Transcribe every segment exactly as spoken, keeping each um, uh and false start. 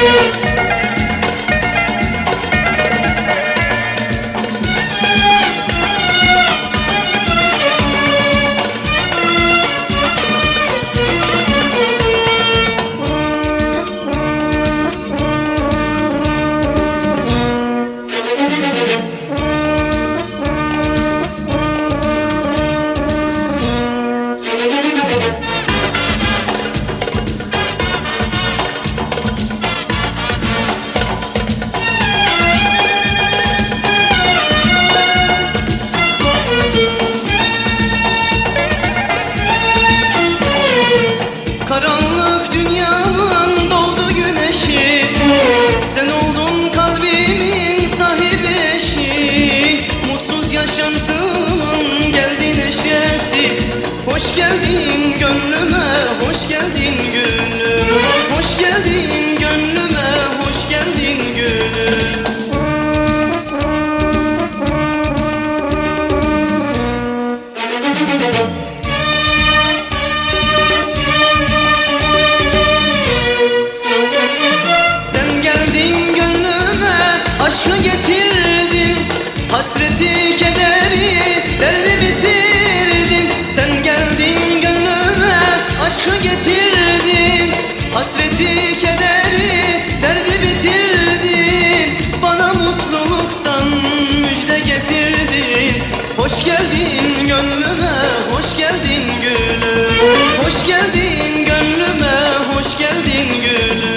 Karanlık dünyanın doğdu güneşi, sen oldun kalbimin sahibi eşi. Mutsuz yaşantımın geldi neşesi, hoş geldin gönlüme, hoş geldin gülüm. Hoş geldin gönlüme, hoş geldin gülüm. Aşkı getirdin, hasreti, kederi, derdi bitirdin. Sen geldin gönlüme, aşkı getirdin, hasreti, kederi, derdi bitirdin. Bana mutluluktan müjde getirdin. Hoş geldin gönlüme, hoş geldin gülüm. Hoş geldin gönlüme, hoş geldin gülüm.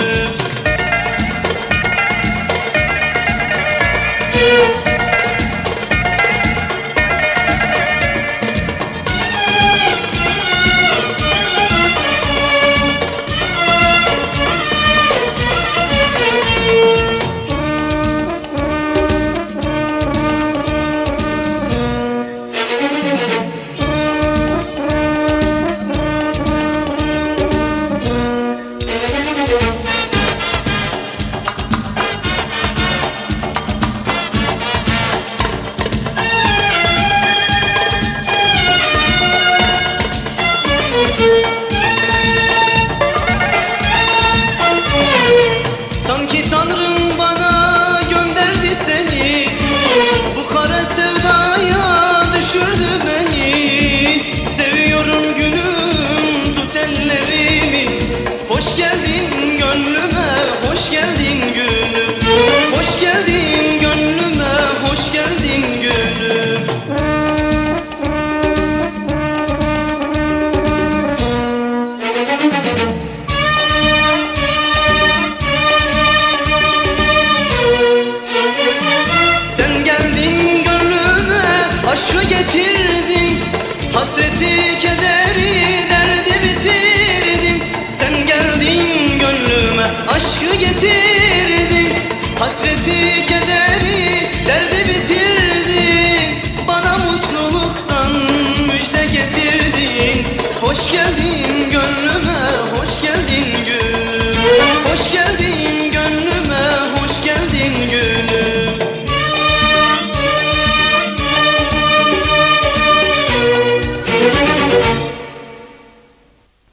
Sanki Tanrım bana gönderdi seni, bu kara sevdaya düşürdü beni. Seviyorum gülüm, tut ellerimi, hoş geldin gönlüme, hoş geldin gülüm.